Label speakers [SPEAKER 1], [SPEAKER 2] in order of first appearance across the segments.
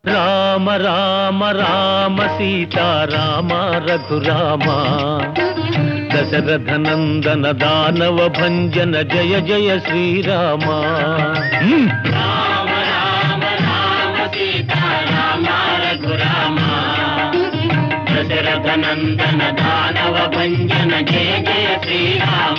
[SPEAKER 1] రామ రామ రామ సీతారామ రఘురామ దశరథ నందన దానవ భంజన జయ జయ శ్రీరామ.
[SPEAKER 2] రామ రామ రామ సీతారామ రఘురామ దశరథ నందన దానవ భంజన జయ జయ శ్రీరామ.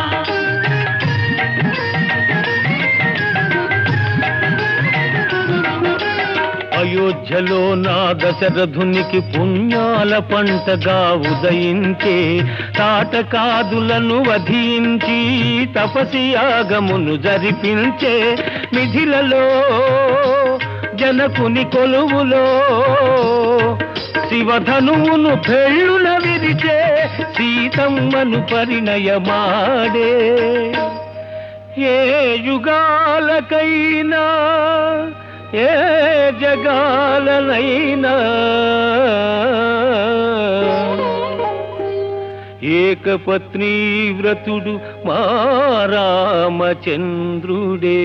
[SPEAKER 1] అయోధ్యలో నా దశరథునికి పుణ్యాల పంటగా ఉదయించే తాటకాదులను వధించి తపసియాగమును జరిపించే మిథిలలో జనకుని కొలువులో శివధనువును పెళ్ళున విరిచే సీతమ్మను పరిణయమాడే ఏ యుగాలకైనా ఏ జగాలనైనా ఏకపత్ని వ్రతుడు మా రామచంద్రుడే.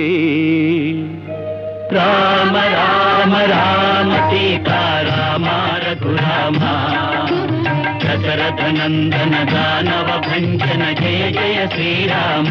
[SPEAKER 2] రామ రామ రామ సీతారామ రఘురామ దశరథ నందన దానవ భంజన జయ జయ శ్రీరామ.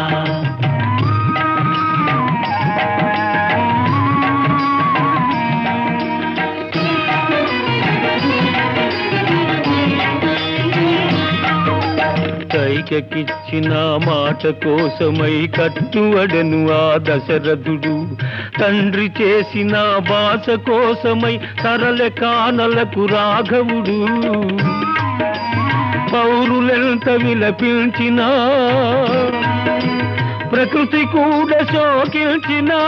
[SPEAKER 1] కైకకిచ్చిన మాట కోసమై కట్టువడను ఆ దశరథుడు, తండ్రి చేసిన బాస కోసమై తరల కానలకు రాఘవుడు. పౌరులెంత విలపించినా ప్రకృతి కూడా శోకించినా,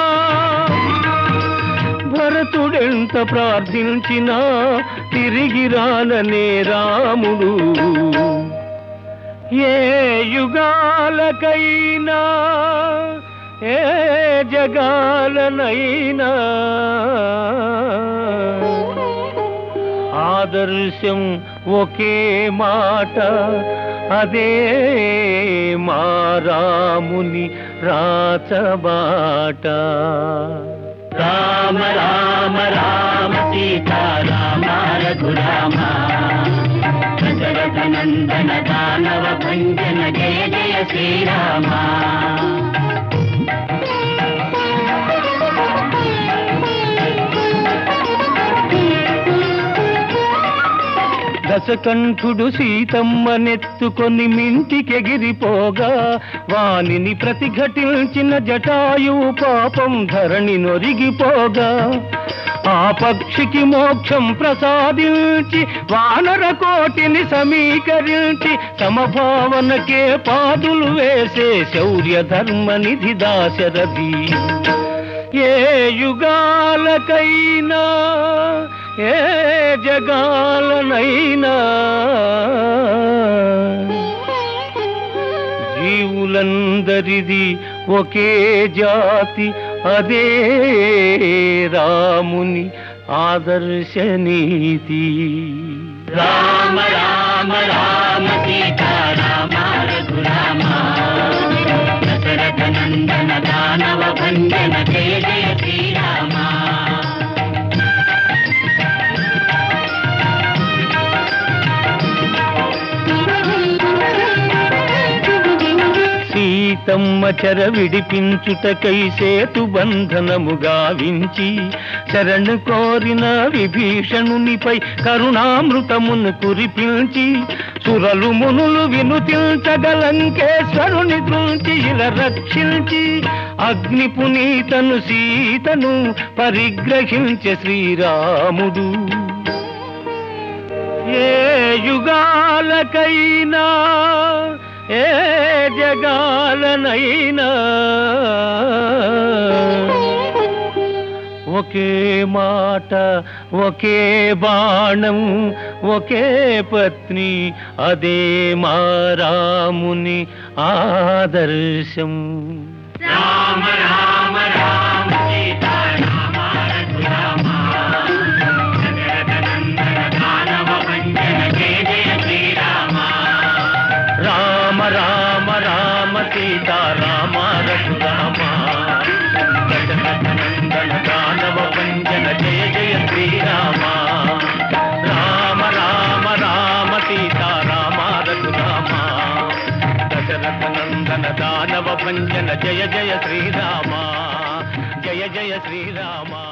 [SPEAKER 1] భరతుడెంత ప్రార్థించినా తిరిగి రాననే రాముడు. ఏ యుగాలకైనా ఏ జగాలనైనా ఆదర్శం ఒకే మాట, అదే మా రాముని రాచబాట.
[SPEAKER 2] రామ రామ రామ సీతారామ రఘురామ దశరథ నందన దానవ భంజన జయ జయ శ్రీరామ.
[SPEAKER 1] దశకంఠుడు సీతమ్మనెత్తుకొని మింటికెగిరిపోగా, వానిని ప్రతిఘటించిన జటాయువు పాపం ధరణి నొరిగిపోగా, ఆ పక్షికి మోక్షం ప్రసాదించి వానర కోటిని సమీకరించి సమభావనకే పాదులు వేసే శౌర్య ధర్మ నిధి దాశరథి. ఏ యుగాలకైనా ఏ జగాలనైనా జీవులందరిది ఒకే జాతి, అదే రాముని ఆదర్శ నీతి.
[SPEAKER 2] రామ రామ రామ సీతారామ రఘురామ దశరథ నందన దానవ భంజన జయ జయ శ్రీరామ.
[SPEAKER 1] సీతమ్మ చెర విడిపించుటకై సేతు బంధనము గావించి శరణు కోరిన విభీషణునిపై కరుణామృతమును కురిపించి, సురలు మునులు వినుతించగలంకేశ్వరుని దృంచి ఇలా రక్షించి, అగ్ని పునీతను సీతను పరిగ్రహించే శ్రీరాముడు. ఏ యుగాలకైనా ఏ జగాలనైనా ఒకే మాట, ఒకే బాణం, ఒకే పత్ని, అదే మా రాముని ఆదర్శం.
[SPEAKER 2] రామ రామ రామ సీతారామ రఘురామ దశరథ నందన దానవ భంజన జయ జయ శ్రీరామ.
[SPEAKER 1] రామ రామ రామ సీతారామ రఘురామ దశరథ నందన దానవ భంజన జయ జయ రఘునందన దానవ భంజన జయ జయ శ్రీరామ జయ జయ శ్రీరామ